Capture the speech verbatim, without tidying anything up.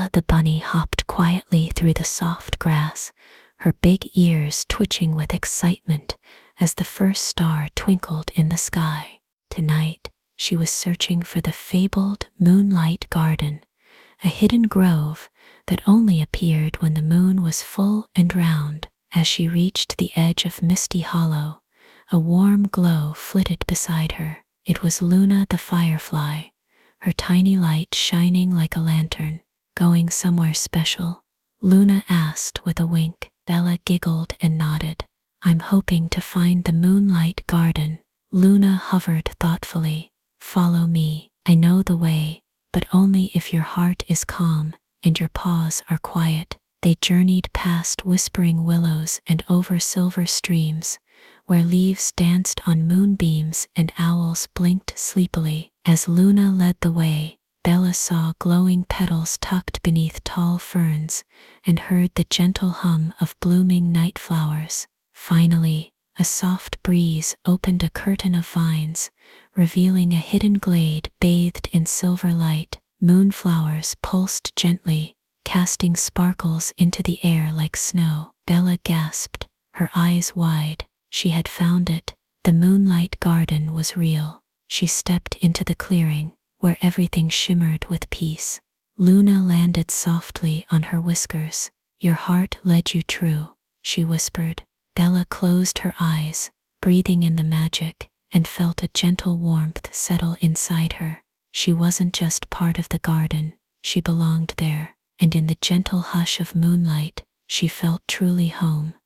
Bella the bunny hopped quietly through the soft grass, her big ears twitching with excitement as the first star twinkled in the sky. Tonight, she was searching for the fabled Moonlight Garden, a hidden grove that only appeared when the moon was full and round. As she reached the edge of Misty Hollow, a warm glow flitted beside her. It was Luna the firefly, her tiny light shining like a lantern. "Going somewhere special?" Luna asked with a wink. Bella giggled and nodded. "I'm hoping to find the Moonlight Garden." Luna hovered thoughtfully. "Follow me. I know the way, but only if your heart is calm and your paws are quiet." They journeyed past whispering willows and over silver streams, where leaves danced on moonbeams and owls blinked sleepily. As Luna led the way, Bella saw glowing petals tucked beneath tall ferns and heard the gentle hum of blooming night flowers. Finally, a soft breeze opened a curtain of vines, revealing a hidden glade bathed in silver light. Moonflowers pulsed gently, casting sparkles into the air like snow. Bella gasped, her eyes wide. She had found it. The Moonlight Garden was real. She stepped into the clearing, where everything shimmered with peace. Luna landed softly on her whiskers. "Your heart led you true," she whispered. Bella closed her eyes, breathing in the magic, and felt a gentle warmth settle inside her. She wasn't just part of the garden, she belonged there, and in the gentle hush of moonlight, she felt truly home.